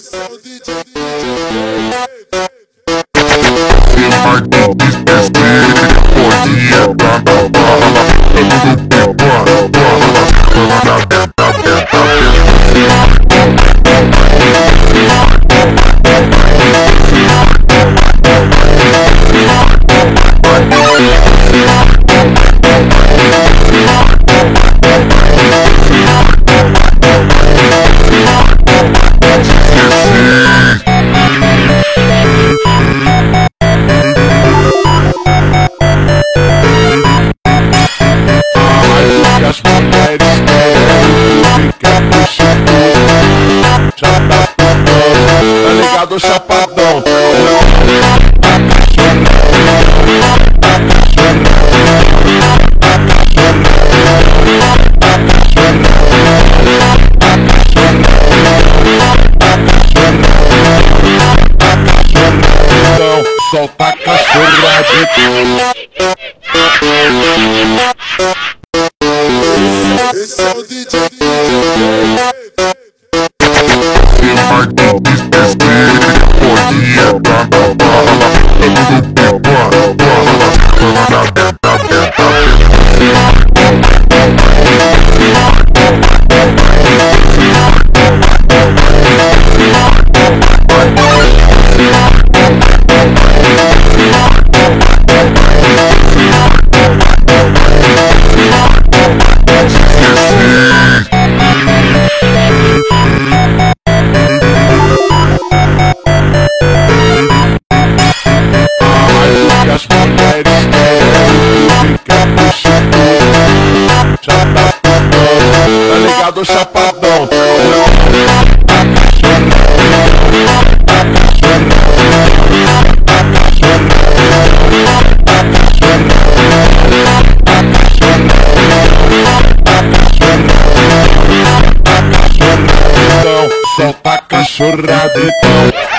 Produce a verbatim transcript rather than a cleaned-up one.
Esse é o D J. As mulheres querem ficar no chico. Já tá pulando, tá ligado, chapadão? Então solta a cachorra de esse é o D J. As mulheres querem ficar no chico. Já tá pulando, tá ligado, chapadão? Então solta a cachorra de pão.